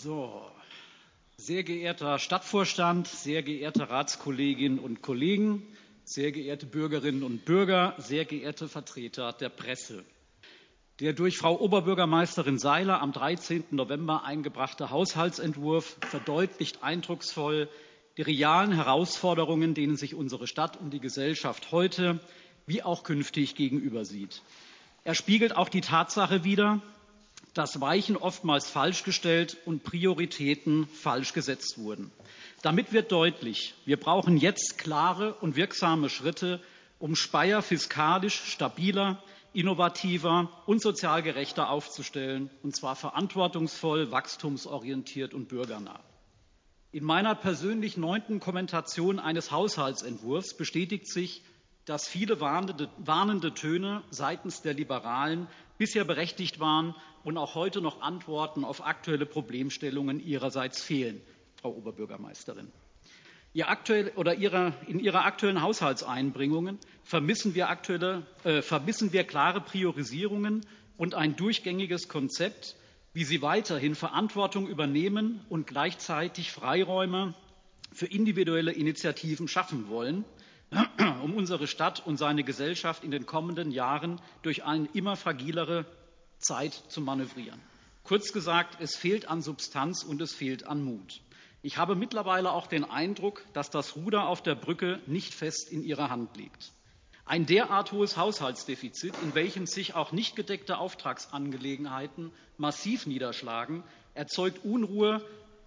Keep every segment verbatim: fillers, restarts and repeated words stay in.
So, sehr geehrter Stadtvorstand, sehr geehrte Ratskolleginnen und Kollegen, sehr geehrte Bürgerinnen und Bürger, sehr geehrte Vertreter der Presse. Der durch Frau Oberbürgermeisterin Seiler am dreizehnten November eingebrachte Haushaltsentwurf verdeutlicht eindrucksvoll die realen Herausforderungen, denen sich unsere Stadt und die Gesellschaft heute wie auch künftig gegenübersieht. Er spiegelt auch die Tatsache wider, dass Weichen oftmals falsch gestellt und Prioritäten falsch gesetzt wurden. Damit wird deutlich, wir brauchen jetzt klare und wirksame Schritte, um Speyer fiskalisch stabiler, innovativer und sozial gerechter aufzustellen, und zwar verantwortungsvoll, wachstumsorientiert und bürgernah. In meiner persönlich neunten Kommentation eines Haushaltsentwurfs bestätigt sich, dass viele warnende, warnende Töne seitens der Liberalen bisher berechtigt waren und auch heute noch Antworten auf aktuelle Problemstellungen ihrerseits fehlen, Frau Oberbürgermeisterin. Ihr aktuell, oder ihrer, in Ihrer aktuellen Haushaltseinbringungen vermissen wir, aktuelle, äh, vermissen wir klare Priorisierungen und ein durchgängiges Konzept, wie Sie weiterhin Verantwortung übernehmen und gleichzeitig Freiräume für individuelle Initiativen schaffen wollen, um unsere Stadt und seine Gesellschaft in den kommenden Jahren durch eine immer fragilere Zeit zu manövrieren. Kurz gesagt, es fehlt an Substanz und es fehlt an Mut. Ich habe mittlerweile auch den Eindruck, dass das Ruder auf der Brücke nicht fest in Ihrer Hand liegt. Ein derart hohes Haushaltsdefizit, in welchem sich auch nicht gedeckte Auftragsangelegenheiten massiv niederschlagen, erzeugt Unruhe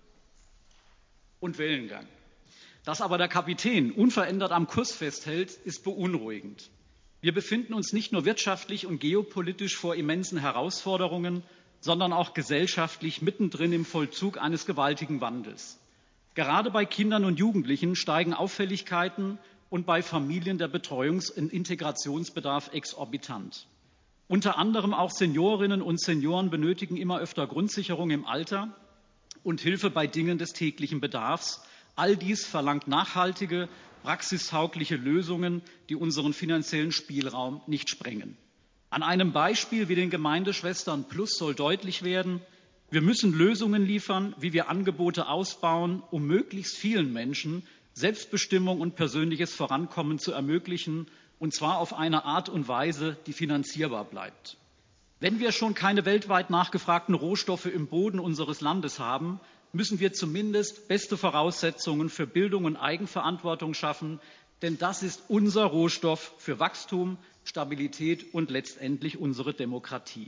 und Wellengang. Dass aber der Kapitän unverändert am Kurs festhält, ist beunruhigend. Wir befinden uns nicht nur wirtschaftlich und geopolitisch vor immensen Herausforderungen, sondern auch gesellschaftlich mittendrin im Vollzug eines gewaltigen Wandels. Gerade bei Kindern und Jugendlichen steigen Auffälligkeiten und bei Familien der Betreuungs- und Integrationsbedarf exorbitant. Unter anderem auch Seniorinnen und Senioren benötigen immer öfter Grundsicherung im Alter und Hilfe bei Dingen des täglichen Bedarfs. All dies verlangt nachhaltige, praxistaugliche Lösungen, die unseren finanziellen Spielraum nicht sprengen. An einem Beispiel wie den Gemeindeschwestern Plus soll deutlich werden, wir müssen Lösungen liefern, wie wir Angebote ausbauen, um möglichst vielen Menschen Selbstbestimmung und persönliches Vorankommen zu ermöglichen, und zwar auf eine Art und Weise, die finanzierbar bleibt. Wenn wir schon keine weltweit nachgefragten Rohstoffe im Boden unseres Landes haben, müssen wir zumindest beste Voraussetzungen für Bildung und Eigenverantwortung schaffen, denn das ist unser Rohstoff für Wachstum, Stabilität und letztendlich unsere Demokratie.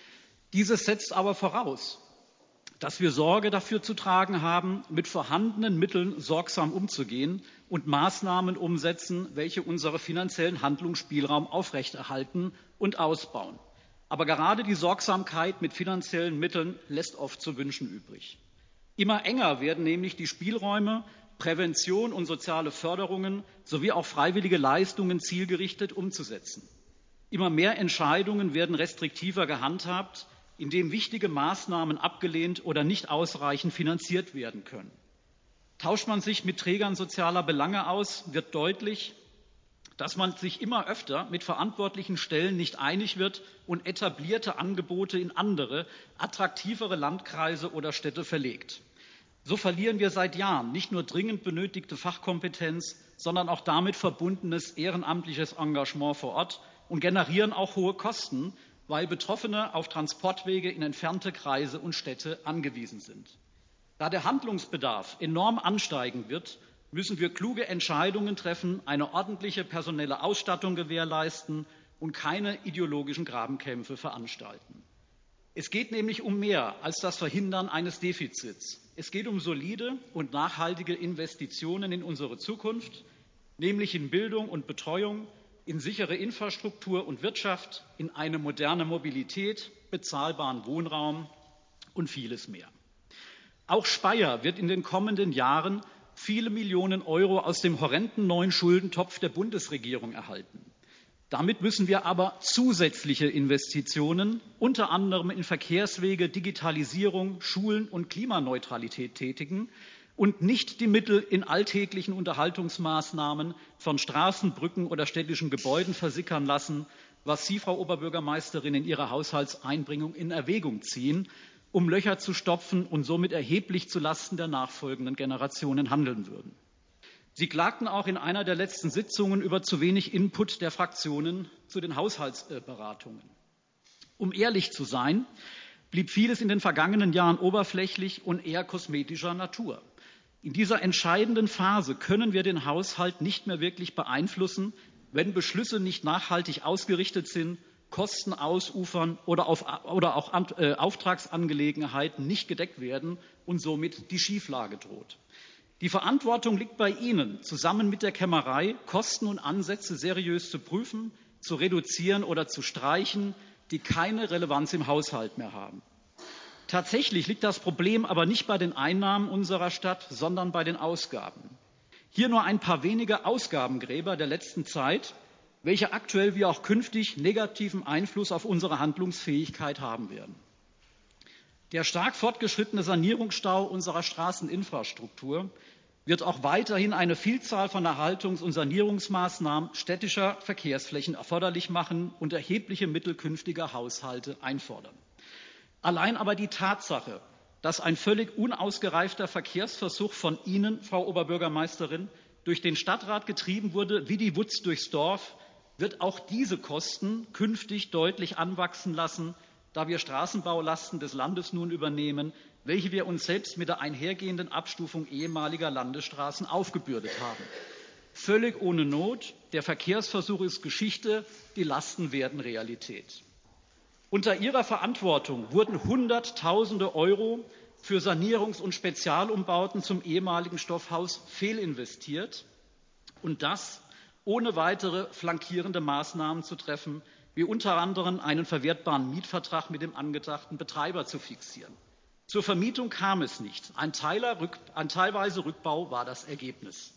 Dieses setzt aber voraus, dass wir Sorge dafür zu tragen haben, mit vorhandenen Mitteln sorgsam umzugehen und Maßnahmen umsetzen, welche unseren finanziellen Handlungsspielraum aufrechterhalten und ausbauen. Aber gerade die Sorgsamkeit mit finanziellen Mitteln lässt oft zu wünschen übrig. Immer enger werden nämlich die Spielräume, Prävention und soziale Förderungen sowie auch freiwillige Leistungen zielgerichtet umzusetzen. Immer mehr Entscheidungen werden restriktiver gehandhabt, indem wichtige Maßnahmen abgelehnt oder nicht ausreichend finanziert werden können. Tauscht man sich mit Trägern sozialer Belange aus, wird deutlich, dass man sich immer öfter mit verantwortlichen Stellen nicht einig wird und etablierte Angebote in andere, attraktivere Landkreise oder Städte verlegt. So verlieren wir seit Jahren nicht nur dringend benötigte Fachkompetenz, sondern auch damit verbundenes ehrenamtliches Engagement vor Ort und generieren auch hohe Kosten, weil Betroffene auf Transportwege in entfernte Kreise und Städte angewiesen sind. Da der Handlungsbedarf enorm ansteigen wird, müssen wir kluge Entscheidungen treffen, eine ordentliche personelle Ausstattung gewährleisten und keine ideologischen Grabenkämpfe veranstalten. Es geht nämlich um mehr als das Verhindern eines Defizits. Es geht um solide und nachhaltige Investitionen in unsere Zukunft, nämlich in Bildung und Betreuung, in sichere Infrastruktur und Wirtschaft, in eine moderne Mobilität, bezahlbaren Wohnraum und vieles mehr. Auch Speyer wird in den kommenden Jahren viele Millionen Euro aus dem horrenden neuen Schuldentopf der Bundesregierung erhalten. Damit müssen wir aber zusätzliche Investitionen, unter anderem in Verkehrswege, Digitalisierung, Schulen und Klimaneutralität tätigen und nicht die Mittel in alltäglichen Unterhaltungsmaßnahmen von Straßen, Brücken oder städtischen Gebäuden versickern lassen, was Sie, Frau Oberbürgermeisterin, in Ihrer Haushaltseinbringung in Erwägung ziehen. um Löcher zu stopfen und somit erheblich zulasten der nachfolgenden Generationen handeln würden. Sie klagten auch in einer der letzten Sitzungen über zu wenig Input der Fraktionen zu den Haushaltsberatungen. Um ehrlich zu sein, blieb vieles in den vergangenen Jahren oberflächlich und eher kosmetischer Natur. In dieser entscheidenden Phase können wir den Haushalt nicht mehr wirklich beeinflussen, wenn Beschlüsse nicht nachhaltig ausgerichtet sind, Kosten ausufern oder, auf, oder auch äh, Auftragsangelegenheiten nicht gedeckt werden und somit die Schieflage droht. Die Verantwortung liegt bei Ihnen, zusammen mit der Kämmerei Kosten und Ansätze seriös zu prüfen, zu reduzieren oder zu streichen, die keine Relevanz im Haushalt mehr haben. Tatsächlich liegt das Problem aber nicht bei den Einnahmen unserer Stadt, sondern bei den Ausgaben. Hier nur ein paar wenige Ausgabengräber der letzten Zeit, welche aktuell wie auch künftig negativen Einfluss auf unsere Handlungsfähigkeit haben werden. Der stark fortgeschrittene Sanierungsstau unserer Straßeninfrastruktur wird auch weiterhin eine Vielzahl von Erhaltungs- und Sanierungsmaßnahmen städtischer Verkehrsflächen erforderlich machen und erhebliche Mittel künftiger Haushalte einfordern. Allein aber die Tatsache, dass ein völlig unausgereifter Verkehrsversuch von Ihnen, Frau Oberbürgermeisterin, durch den Stadtrat getrieben wurde, wie die Wutz durchs Dorf, wird auch diese Kosten künftig deutlich anwachsen lassen, da wir Straßenbaulasten des Landes nun übernehmen, welche wir uns selbst mit der einhergehenden Abstufung ehemaliger Landesstraßen aufgebürdet haben. Völlig ohne Not, der Verkehrsversuch ist Geschichte, die Lasten werden Realität. Unter Ihrer Verantwortung wurden Hunderttausende Euro für Sanierungs- und Spezialumbauten zum ehemaligen Stoffhaus fehlinvestiert und das ohne weitere flankierende Maßnahmen zu treffen, wie unter anderem einen verwertbaren Mietvertrag mit dem angedachten Betreiber zu fixieren. Zur Vermietung kam es nicht. Ein, Teiler, ein teilweise Rückbau war das Ergebnis.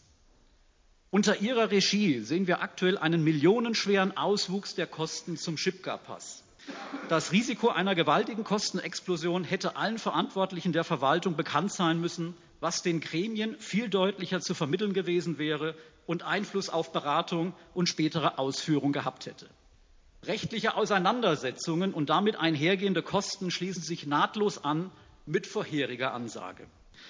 Unter Ihrer Regie sehen wir aktuell einen millionenschweren Auswuchs der Kosten zum Schipka-Pass. Das Risiko einer gewaltigen Kostenexplosion hätte allen Verantwortlichen der Verwaltung bekannt sein müssen, was den Gremien viel deutlicher zu vermitteln gewesen wäre und Einfluss auf Beratung und spätere Ausführung gehabt hätte. Rechtliche Auseinandersetzungen und damit einhergehende Kosten schließen sich nahtlos an mit vorheriger Ansage.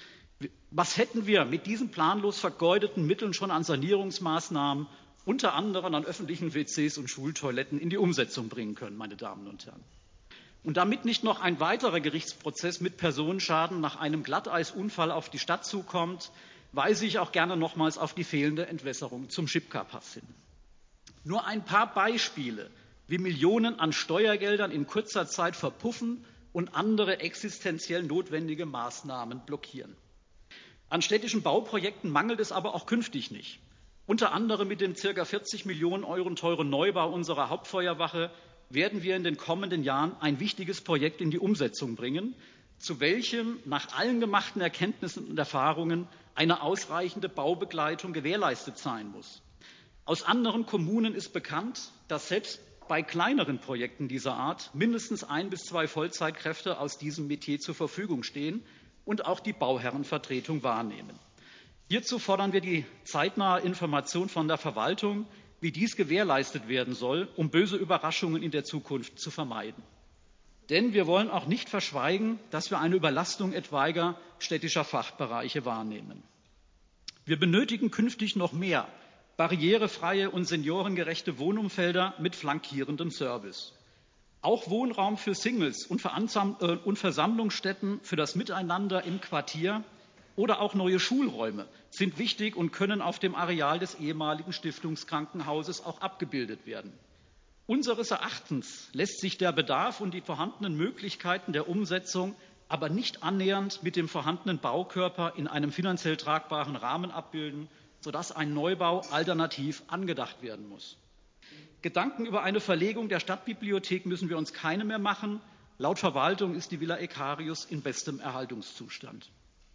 Was hätten wir mit diesen planlos vergeudeten Mitteln schon an Sanierungsmaßnahmen, unter anderem an öffentlichen W Cs und Schultoiletten, in die Umsetzung bringen können, meine Damen und Herren? Und damit nicht noch ein weiterer Gerichtsprozess mit Personenschaden nach einem Glatteisunfall auf die Stadt zukommt, weise ich auch gerne nochmals auf die fehlende Entwässerung zum Schipka-Pass hin. Nur ein paar Beispiele, wie Millionen an Steuergeldern in kurzer Zeit verpuffen und andere existenziell notwendige Maßnahmen blockieren. An städtischen Bauprojekten mangelt es aber auch künftig nicht. Unter anderem mit dem ca. vierzig Millionen Euro teuren Neubau unserer Hauptfeuerwache werden wir in den kommenden Jahren ein wichtiges Projekt in die Umsetzung bringen, zu welchem nach allen gemachten Erkenntnissen und Erfahrungen eine ausreichende Baubegleitung gewährleistet sein muss. Aus anderen Kommunen ist bekannt, dass selbst bei kleineren Projekten dieser Art mindestens ein bis zwei Vollzeitkräfte aus diesem Metier zur Verfügung stehen und auch die Bauherrenvertretung wahrnehmen. Hierzu fordern wir die zeitnahe Information von der Verwaltung, wie dies gewährleistet werden soll, um böse Überraschungen in der Zukunft zu vermeiden. Denn wir wollen auch nicht verschweigen, dass wir eine Überlastung etwaiger städtischer Fachbereiche wahrnehmen. Wir benötigen künftig noch mehr barrierefreie und seniorengerechte Wohnumfelder mit flankierendem Service. Auch Wohnraum für Singles und Versammlungsstätten für das Miteinander im Quartier oder auch neue Schulräume sind wichtig und können auf dem Areal des ehemaligen Stiftungskrankenhauses auch abgebildet werden. Unseres Erachtens lässt sich der Bedarf und die vorhandenen Möglichkeiten der Umsetzung aber nicht annähernd mit dem vorhandenen Baukörper in einem finanziell tragbaren Rahmen abbilden, sodass ein Neubau alternativ angedacht werden muss. Gedanken über eine Verlegung der Stadtbibliothek müssen wir uns keine mehr machen. Laut Verwaltung ist die Villa Ecarius in bestem Erhaltungszustand.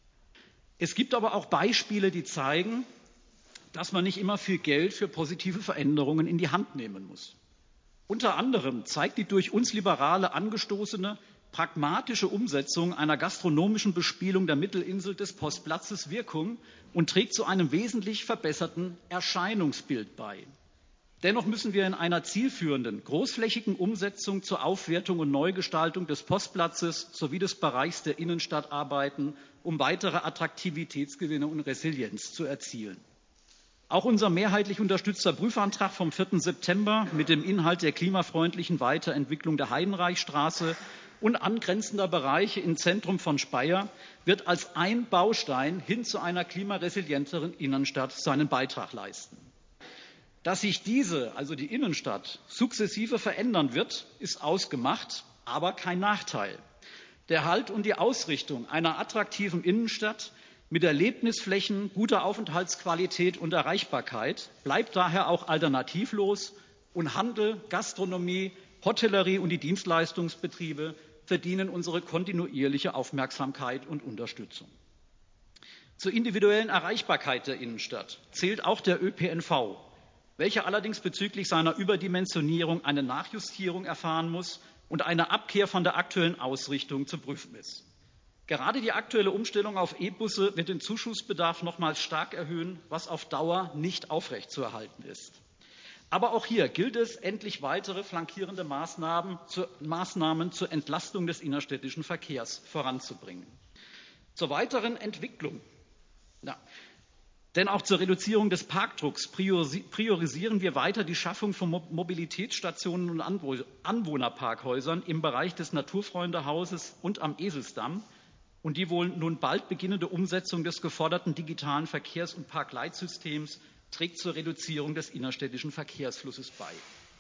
Es gibt aber auch Beispiele, die zeigen, dass man nicht immer viel Geld für positive Veränderungen in die Hand nehmen muss. Unter anderem zeigt die durch uns Liberale angestoßene pragmatische Umsetzung einer gastronomischen Bespielung der Mittelinsel des Postplatzes Wirkung und trägt zu einem wesentlich verbesserten Erscheinungsbild bei. Dennoch müssen wir in einer zielführenden, großflächigen Umsetzung zur Aufwertung und Neugestaltung des Postplatzes sowie des Bereichs der Innenstadt arbeiten, um weitere Attraktivitätsgewinne und Resilienz zu erzielen. Auch unser mehrheitlich unterstützter Prüfantrag vom vierten September mit dem Inhalt der klimafreundlichen Weiterentwicklung der Heidenreichstraße und angrenzender Bereiche im Zentrum von Speyer wird als ein Baustein hin zu einer klimaresilienteren Innenstadt seinen Beitrag leisten. Dass sich diese, also die Innenstadt, sukzessive verändern wird, ist ausgemacht, aber kein Nachteil. Der Halt und die Ausrichtung einer attraktiven Innenstadt mit Erlebnisflächen, guter Aufenthaltsqualität und Erreichbarkeit bleibt daher auch alternativlos und Handel, Gastronomie, Hotellerie und die Dienstleistungsbetriebe verdienen unsere kontinuierliche Aufmerksamkeit und Unterstützung. Zur individuellen Erreichbarkeit der Innenstadt zählt auch der Ö P N V, welcher allerdings bezüglich seiner Überdimensionierung eine Nachjustierung erfahren muss und eine Abkehr von der aktuellen Ausrichtung zu prüfen ist. Gerade die aktuelle Umstellung auf E-Busse wird den Zuschussbedarf nochmals stark erhöhen, was auf Dauer nicht aufrechtzuerhalten ist. Aber auch hier gilt es, endlich weitere flankierende Maßnahmen zur, Maßnahmen zur Entlastung des innerstädtischen Verkehrs voranzubringen. Zur weiteren Entwicklung. Ja. Denn auch zur Reduzierung des Parkdrucks priorisieren wir weiter die Schaffung von Mobilitätsstationen und Anwohnerparkhäusern im Bereich des Naturfreundehauses und am Eselsdamm und die wohl nun bald beginnende Umsetzung des geforderten digitalen Verkehrs- und Parkleitsystems trägt zur Reduzierung des innerstädtischen Verkehrsflusses bei.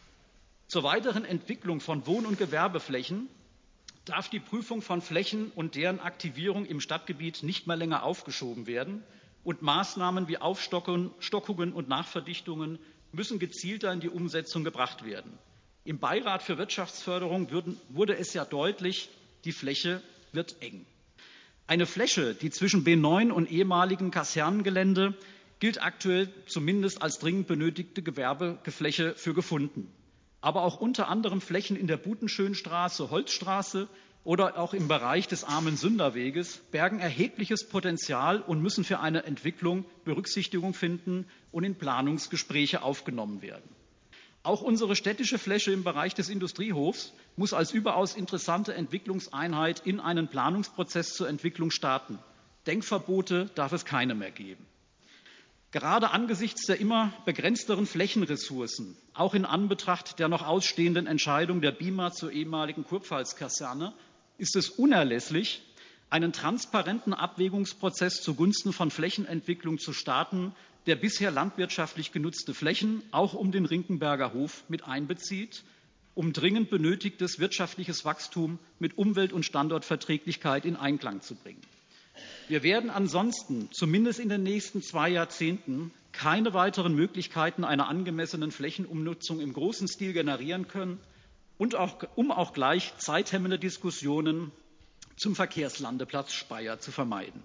Zur weiteren Entwicklung von Wohn- und Gewerbeflächen darf die Prüfung von Flächen und deren Aktivierung im Stadtgebiet nicht mehr länger aufgeschoben werden. Und Maßnahmen wie Aufstockungen und Nachverdichtungen müssen gezielter in die Umsetzung gebracht werden. Im Beirat für Wirtschaftsförderung wurde es ja deutlich, die Fläche wird eng. Eine Fläche, die zwischen B neun und ehemaligem Kasernengelände gilt aktuell zumindest als dringend benötigte Gewerbefläche für gefunden. Aber auch unter anderem Flächen in der Butenschönstraße, Holzstraße oder auch im Bereich des Armen-Sünder-Weges bergen erhebliches Potenzial und müssen für eine Entwicklung Berücksichtigung finden und in Planungsgespräche aufgenommen werden. Auch unsere städtische Fläche im Bereich des Industriehofs muss als überaus interessante Entwicklungseinheit in einen Planungsprozess zur Entwicklung starten. Denkverbote darf es keine mehr geben. Gerade angesichts der immer begrenzteren Flächenressourcen, auch in Anbetracht der noch ausstehenden Entscheidung der B I M A zur ehemaligen Kurpfalz-Kaserne, ist es unerlässlich, einen transparenten Abwägungsprozess zugunsten von Flächenentwicklung zu starten, der bisher landwirtschaftlich genutzte Flächen auch um den Rinkenberger Hof mit einbezieht, um dringend benötigtes wirtschaftliches Wachstum mit Umwelt- und Standortverträglichkeit in Einklang zu bringen. Wir werden ansonsten zumindest in den nächsten zwei Jahrzehnten keine weiteren Möglichkeiten einer angemessenen Flächenumnutzung im großen Stil generieren können und auch, um auch gleich zeithemmende Diskussionen zum Verkehrslandeplatz Speyer zu vermeiden.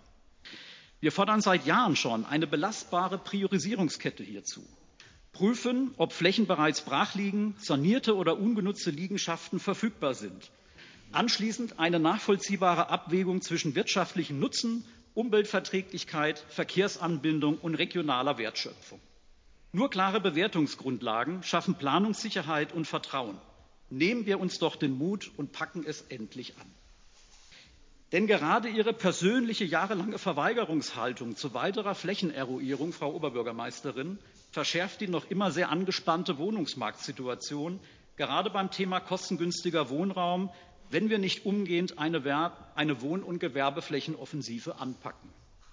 Wir fordern seit Jahren schon eine belastbare Priorisierungskette hierzu. Prüfen, ob Flächen bereits brach liegen, sanierte oder ungenutzte Liegenschaften verfügbar sind. Anschließend eine nachvollziehbare Abwägung zwischen wirtschaftlichem Nutzen, Umweltverträglichkeit, Verkehrsanbindung und regionaler Wertschöpfung. Nur klare Bewertungsgrundlagen schaffen Planungssicherheit und Vertrauen. Nehmen wir uns doch den Mut und packen es endlich an. Denn gerade Ihre persönliche jahrelange Verweigerungshaltung zu weiterer Flächeneroierung, Frau Oberbürgermeisterin, verschärft die noch immer sehr angespannte Wohnungsmarktsituation, gerade beim Thema kostengünstiger Wohnraum, wenn wir nicht umgehend eine, eine Wohn- und Gewerbeflächenoffensive anpacken.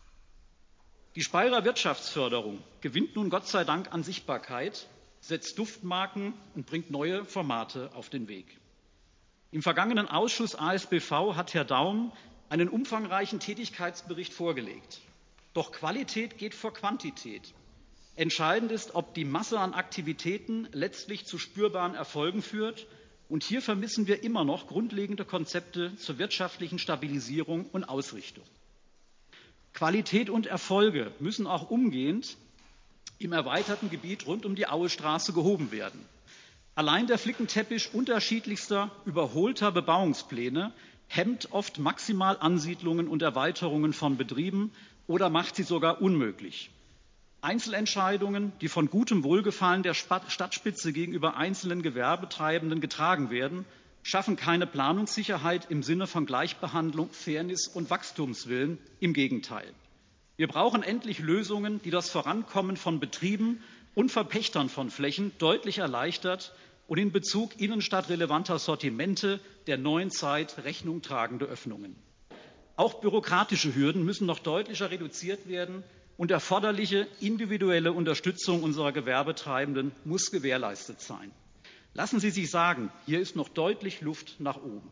Die Speyerer Wirtschaftsförderung gewinnt nun Gott sei Dank an Sichtbarkeit, setzt Duftmarken und bringt neue Formate auf den Weg. Im vergangenen Ausschuss A S B V hat Herr Daum einen umfangreichen Tätigkeitsbericht vorgelegt. Doch Qualität geht vor Quantität. Entscheidend ist, ob die Masse an Aktivitäten letztlich zu spürbaren Erfolgen führt. Und hier vermissen wir immer noch grundlegende Konzepte zur wirtschaftlichen Stabilisierung und Ausrichtung. Qualität und Erfolge müssen auch umgehend im erweiterten Gebiet rund um die Auestraße gehoben werden. Allein der Flickenteppich unterschiedlichster, überholter Bebauungspläne hemmt oft maximal Ansiedlungen und Erweiterungen von Betrieben oder macht sie sogar unmöglich. Einzelentscheidungen, die von gutem Wohlgefallen der Stadtspitze gegenüber einzelnen Gewerbetreibenden getragen werden, schaffen keine Planungssicherheit im Sinne von Gleichbehandlung, Fairness und Wachstumswillen. Im Gegenteil. Wir brauchen endlich Lösungen, die das Vorankommen von Betrieben und Verpächtern von Flächen deutlich erleichtert und in Bezug innenstadtrelevanter Sortimente der neuen Zeit Rechnung tragende Öffnungen. Auch bürokratische Hürden müssen noch deutlicher reduziert werden und erforderliche individuelle Unterstützung unserer Gewerbetreibenden muss gewährleistet sein. Lassen Sie sich sagen, hier ist noch deutlich Luft nach oben.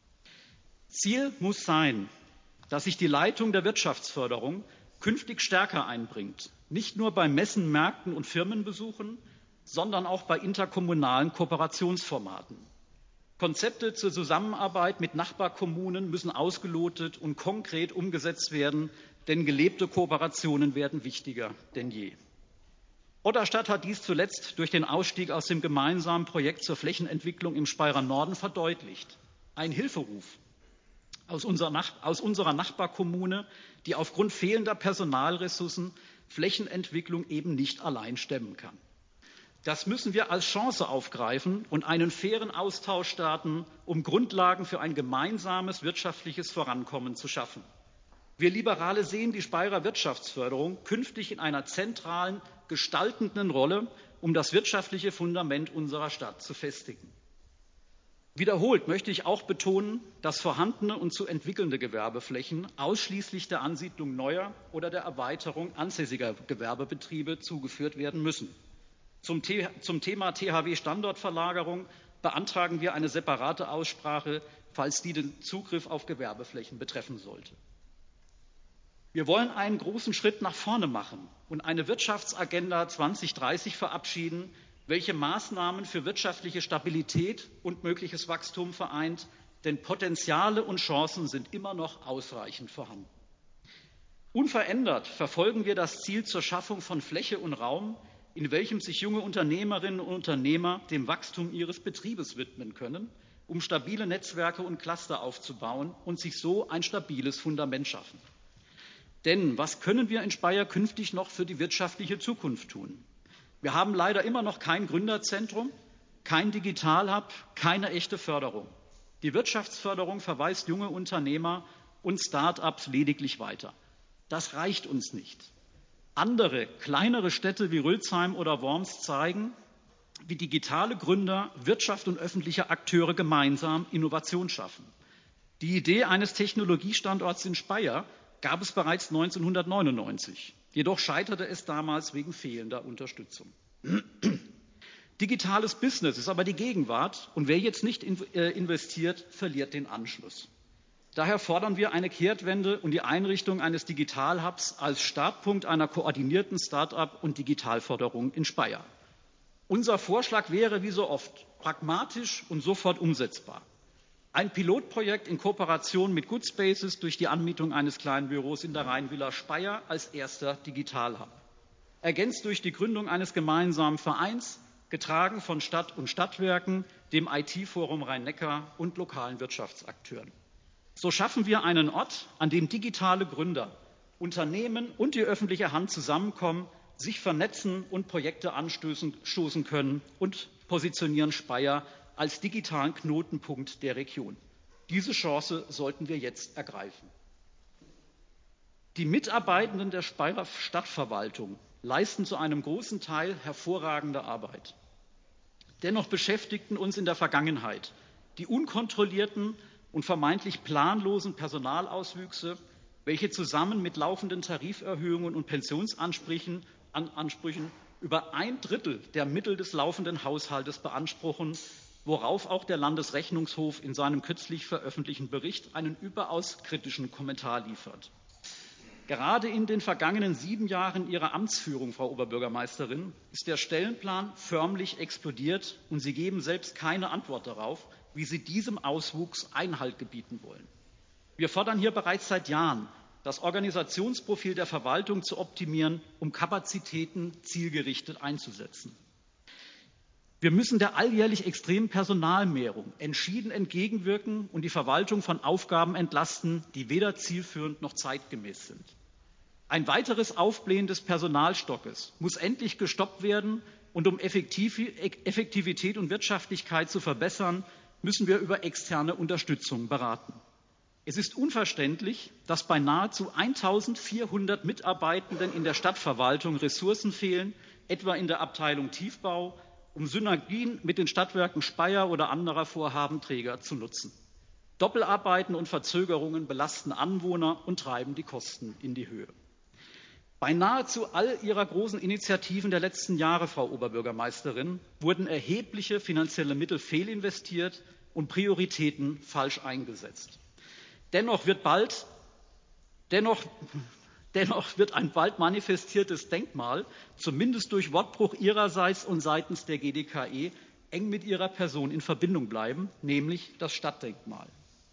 Ziel muss sein, dass sich die Leitung der Wirtschaftsförderung künftig stärker einbringt, nicht nur bei Messen, Märkten und Firmenbesuchen, sondern auch bei interkommunalen Kooperationsformaten. Konzepte zur Zusammenarbeit mit Nachbarkommunen müssen ausgelotet und konkret umgesetzt werden, denn gelebte Kooperationen werden wichtiger denn je. Otterstadt hat dies zuletzt durch den Ausstieg aus dem gemeinsamen Projekt zur Flächenentwicklung im Speyerer Norden verdeutlicht. Ein Hilferuf aus unserer, Nach- aus unserer Nachbarkommune, die aufgrund fehlender Personalressourcen Flächenentwicklung eben nicht allein stemmen kann. Das müssen wir als Chance aufgreifen und einen fairen Austausch starten, um Grundlagen für ein gemeinsames wirtschaftliches Vorankommen zu schaffen. Wir Liberale sehen die Speyerer Wirtschaftsförderung künftig in einer zentralen, gestaltenden Rolle, um das wirtschaftliche Fundament unserer Stadt zu festigen. Wiederholt möchte ich auch betonen, dass vorhandene und zu entwickelnde Gewerbeflächen ausschließlich der Ansiedlung neuer oder der Erweiterung ansässiger Gewerbebetriebe zugeführt werden müssen. Zum, The- zum Thema T H W-Standortverlagerung beantragen wir eine separate Aussprache, falls die den Zugriff auf Gewerbeflächen betreffen sollte. Wir wollen einen großen Schritt nach vorne machen und eine Wirtschaftsagenda zwanzig dreißig verabschieden, welche Maßnahmen für wirtschaftliche Stabilität und mögliches Wachstum vereint, denn Potenziale und Chancen sind immer noch ausreichend vorhanden. Unverändert verfolgen wir das Ziel zur Schaffung von Fläche und Raum, in welchem sich junge Unternehmerinnen und Unternehmer dem Wachstum ihres Betriebes widmen können, um stabile Netzwerke und Cluster aufzubauen und sich so ein stabiles Fundament schaffen. Denn was können wir in Speyer künftig noch für die wirtschaftliche Zukunft tun? Wir haben leider immer noch kein Gründerzentrum, kein Digitalhub, keine echte Förderung. Die Wirtschaftsförderung verweist junge Unternehmer und Start-ups lediglich weiter. Das reicht uns nicht. Andere, kleinere Städte wie Rülsheim oder Worms zeigen, wie digitale Gründer, Wirtschaft und öffentliche Akteure gemeinsam Innovation schaffen. Die Idee eines Technologiestandorts in Speyer gab es bereits neunzehnhundertneunundneunzig. Jedoch scheiterte es damals wegen fehlender Unterstützung. Digitales Business ist aber die Gegenwart und wer jetzt nicht investiert, verliert den Anschluss. Daher fordern wir eine Kehrtwende und die Einrichtung eines Digitalhubs als Startpunkt einer koordinierten Start-up- und Digitalförderung in Speyer. Unser Vorschlag wäre, wie so oft, pragmatisch und sofort umsetzbar. Ein Pilotprojekt in Kooperation mit Goodspaces durch die Anmietung eines kleinen Büros in der Rheinvilla Speyer als erster Digitalhub. Ergänzt durch die Gründung eines gemeinsamen Vereins, getragen von Stadt und Stadtwerken, dem I T-Forum Rhein-Neckar und lokalen Wirtschaftsakteuren. So schaffen wir einen Ort, an dem digitale Gründer, Unternehmen und die öffentliche Hand zusammenkommen, sich vernetzen und Projekte anstoßen können und positionieren Speyer als digitalen Knotenpunkt der Region. Diese Chance sollten wir jetzt ergreifen. Die Mitarbeitenden der Speyerer Stadtverwaltung leisten zu einem großen Teil hervorragende Arbeit. Dennoch beschäftigten uns in der Vergangenheit die unkontrollierten und vermeintlich planlosen Personalauswüchse, welche zusammen mit laufenden Tariferhöhungen und Pensionsansprüchen an Ansprüchen über ein Drittel der Mittel des laufenden Haushaltes beanspruchen, worauf auch der Landesrechnungshof in seinem kürzlich veröffentlichten Bericht einen überaus kritischen Kommentar liefert. Gerade in den vergangenen sieben Jahren Ihrer Amtsführung, Frau Oberbürgermeisterin, ist der Stellenplan förmlich explodiert und Sie geben selbst keine Antwort darauf, wie Sie diesem Auswuchs Einhalt gebieten wollen. Wir fordern hier bereits seit Jahren, das Organisationsprofil der Verwaltung zu optimieren, um Kapazitäten zielgerichtet einzusetzen. Wir müssen der alljährlich extremen Personalmehrung entschieden entgegenwirken und die Verwaltung von Aufgaben entlasten, die weder zielführend noch zeitgemäß sind. Ein weiteres Aufblähen des Personalstockes muss endlich gestoppt werden, und um Effektivität und Wirtschaftlichkeit zu verbessern, müssen wir über externe Unterstützung beraten. Es ist unverständlich, dass bei nahezu eintausendvierhundert Mitarbeitenden in der Stadtverwaltung Ressourcen fehlen, etwa in der Abteilung Tiefbau, um Synergien mit den Stadtwerken Speyer oder anderer Vorhabenträger zu nutzen. Doppelarbeiten und Verzögerungen belasten Anwohner und treiben die Kosten in die Höhe. Bei nahezu all Ihrer großen Initiativen der letzten Jahre, Frau Oberbürgermeisterin, wurden erhebliche finanzielle Mittel fehlinvestiert und Prioritäten falsch eingesetzt. Dennoch wird, bald, dennoch, dennoch wird ein bald manifestiertes Denkmal, zumindest durch Wortbruch Ihrerseits und seitens der G D K E, eng mit Ihrer Person in Verbindung bleiben, nämlich das Stadtdenkmal.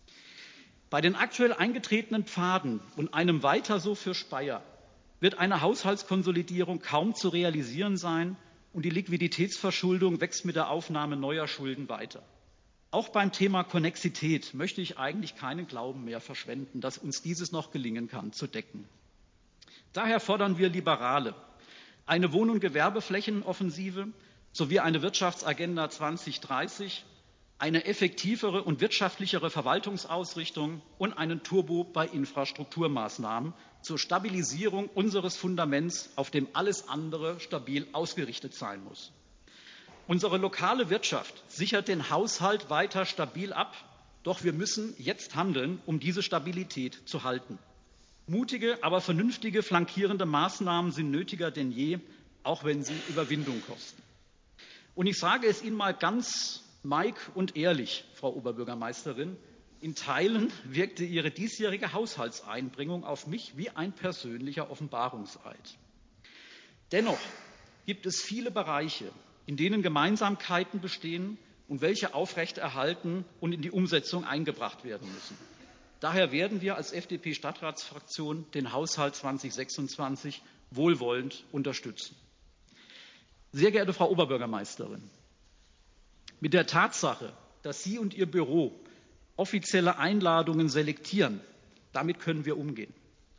Bei den aktuell eingetretenen Pfaden und einem Weiter so für Speyer wird eine Haushaltskonsolidierung kaum zu realisieren sein, und die Liquiditätsverschuldung wächst mit der Aufnahme neuer Schulden weiter. Auch beim Thema Konnexität möchte ich eigentlich keinen Glauben mehr verschwenden, dass uns dieses noch gelingen kann, zu decken. Daher fordern wir Liberale eine Wohn- und Gewerbeflächenoffensive sowie eine Wirtschaftsagenda zweitausenddreißig, eine effektivere und wirtschaftlichere Verwaltungsausrichtung und einen Turbo bei Infrastrukturmaßnahmen zur Stabilisierung unseres Fundaments, auf dem alles andere stabil ausgerichtet sein muss. Unsere lokale Wirtschaft sichert den Haushalt weiter stabil ab, doch wir müssen jetzt handeln, um diese Stabilität zu halten. Mutige, aber vernünftige flankierende Maßnahmen sind nötiger denn je, auch wenn sie Überwindung kosten. Und ich sage es Ihnen mal ganz Mike und ehrlich, Frau Oberbürgermeisterin, in Teilen wirkte Ihre diesjährige Haushaltseinbringung auf mich wie ein persönlicher Offenbarungseid. Dennoch gibt es viele Bereiche, in denen Gemeinsamkeiten bestehen und welche aufrechterhalten und in die Umsetzung eingebracht werden müssen. Daher werden wir als F D P-Stadtratsfraktion den Haushalt zweitausendsechsundzwanzig wohlwollend unterstützen. Sehr geehrte Frau Oberbürgermeisterin, mit der Tatsache, dass Sie und Ihr Büro offizielle Einladungen selektieren, damit können wir umgehen.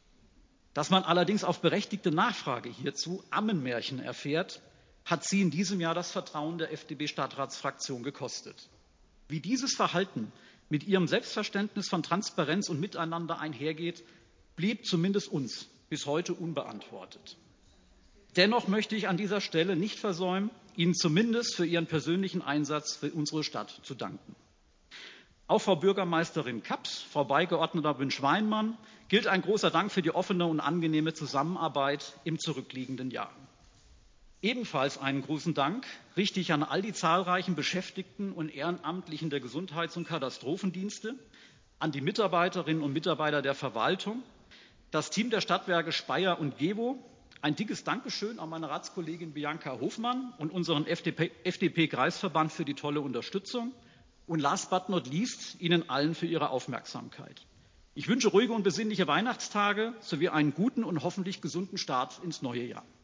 Dass man allerdings auf berechtigte Nachfrage hierzu Ammenmärchen erfährt, hat Sie in diesem Jahr das Vertrauen der F D P-Stadtratsfraktion gekostet. Wie dieses Verhalten mit Ihrem Selbstverständnis von Transparenz und Miteinander einhergeht, blieb zumindest uns bis heute unbeantwortet. Dennoch möchte ich an dieser Stelle nicht versäumen, Ihnen zumindest für Ihren persönlichen Einsatz für unsere Stadt zu danken. Auch Frau Bürgermeisterin Kaps, Frau Beigeordneter Wünsch-Weinmann gilt ein großer Dank für die offene und angenehme Zusammenarbeit im zurückliegenden Jahr. Ebenfalls einen großen Dank richte ich an all die zahlreichen Beschäftigten und Ehrenamtlichen der Gesundheits- und Katastrophendienste, an die Mitarbeiterinnen und Mitarbeiter der Verwaltung, das Team der Stadtwerke Speyer und Gevo. Ein dickes Dankeschön an meine Ratskollegin Bianca Hofmann und unseren F D P-Kreisverband für die tolle Unterstützung. Und last but not least, Ihnen allen für Ihre Aufmerksamkeit. Ich wünsche ruhige und besinnliche Weihnachtstage sowie einen guten und hoffentlich gesunden Start ins neue Jahr.